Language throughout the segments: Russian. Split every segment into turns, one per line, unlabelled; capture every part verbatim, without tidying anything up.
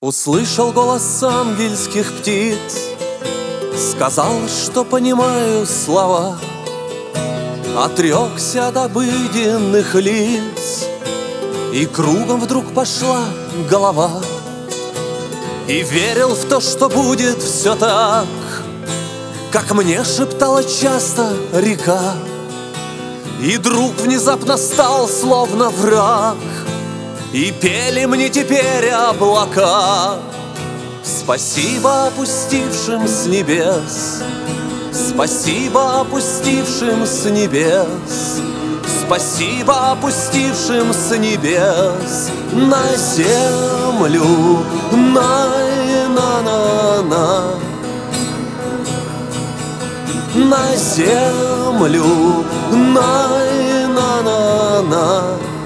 Услышал голос ангельских птиц, сказал, что понимаю слова, отрекся от обыденных лиц, и кругом вдруг пошла голова. И верил в то, что будет все так, как мне шептала часто река. И друг внезапно стал словно враг, и пели мне теперь облака. Спасибо опустившим с небес, спасибо опустившим с небес, спасибо опустившим с небес на землю, на-на-на-на, на землю, на-на-на-на.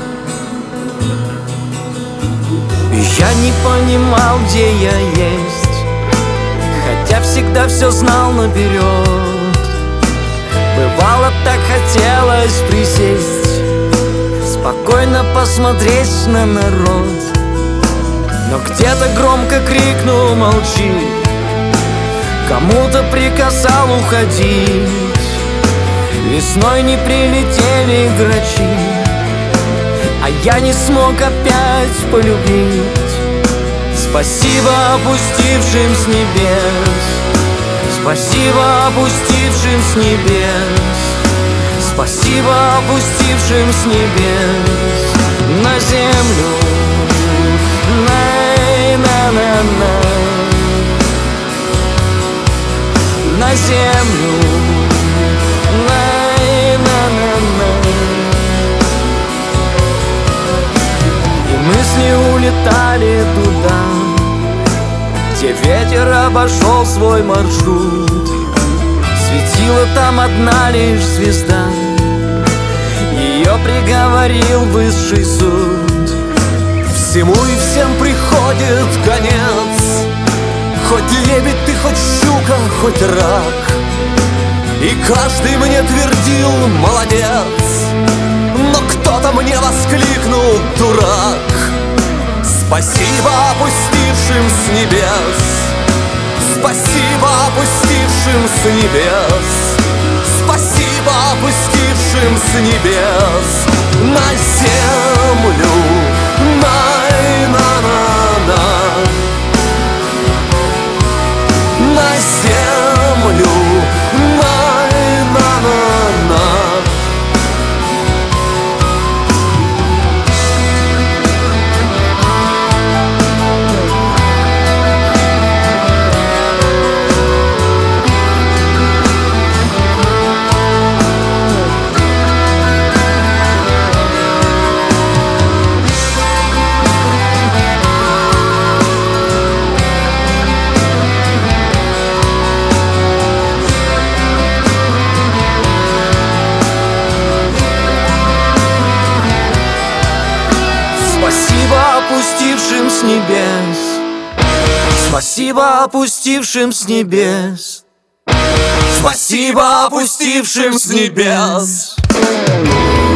Я не понимал, где я есть, хотя всегда все знал наперед. Бывало, так хотелось присесть, спокойно посмотреть на народ. Но где-то громко крикнул: молчи. Кому-то приказал уходить. Весной не прилетели грачи, а я не смог опять полюбить. Спасибо опустившим с небес, спасибо опустившим с небес, спасибо опустившим с небес на землю, на-на-на-на, на землю, на-на-на-на. Мысли улетали туда, где ветер обошел свой маршрут. Светила там одна лишь звезда, ее приговорил высший суд.
Всему и всем приходит конец, хоть лебедь ты, хоть щука, хоть рак. И каждый мне твердил: молодец. Но кто-то мне воскликнул: дурак. Спасибо опустившим с небес, спасибо опустившим с небес, спасибо опустившим с небес на землю, на-на-на-на, на землю, на-на-на-на.
Спасибо опустившим с небес, спасибо опустившим с небес,
Спасибо опустившим с небес.